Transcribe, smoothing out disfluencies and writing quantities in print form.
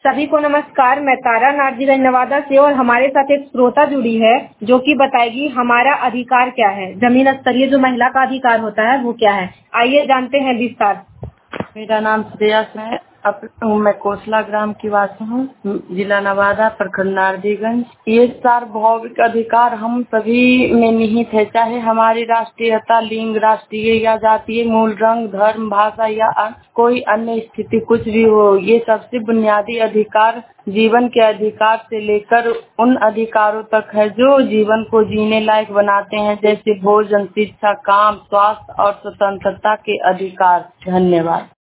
सभी को नमस्कार। मैं तारा नार्जीगंज नवादा से और हमारे साथ एक श्रोता जुड़ी है जो कि बताएगी हमारा अधिकार क्या है। जमीन स्तरीय जो महिला का अधिकार होता है वो क्या है, आइए जानते हैं विस्तार। मेरा नाम श्रेयस है। मैं कोसला ग्राम की वासी हूँ, जिला नवादा, प्रखंड नारदीगंज। ये सार्वभौमिक अधिकार हम सभी में निहित है, चाहे हमारी राष्ट्रीयता, लिंग, राष्ट्रीय या जातीय मूल, रंग, धर्म, भाषा या कोई अन्य स्थिति कुछ भी हो। ये सबसे बुनियादी अधिकार जीवन के अधिकार से लेकर उन अधिकारों तक है जो जीवन को जीने लायक बनाते हैं, जैसे भोजन, शिक्षा, काम, स्वास्थ्य और स्वतंत्रता के अधिकार। धन्यवाद।